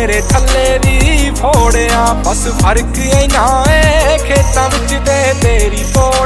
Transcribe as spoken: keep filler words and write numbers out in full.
तेरे थल्ले भी फोड़िया बस फर्क इना है खेतां विच ते तेरी तोड़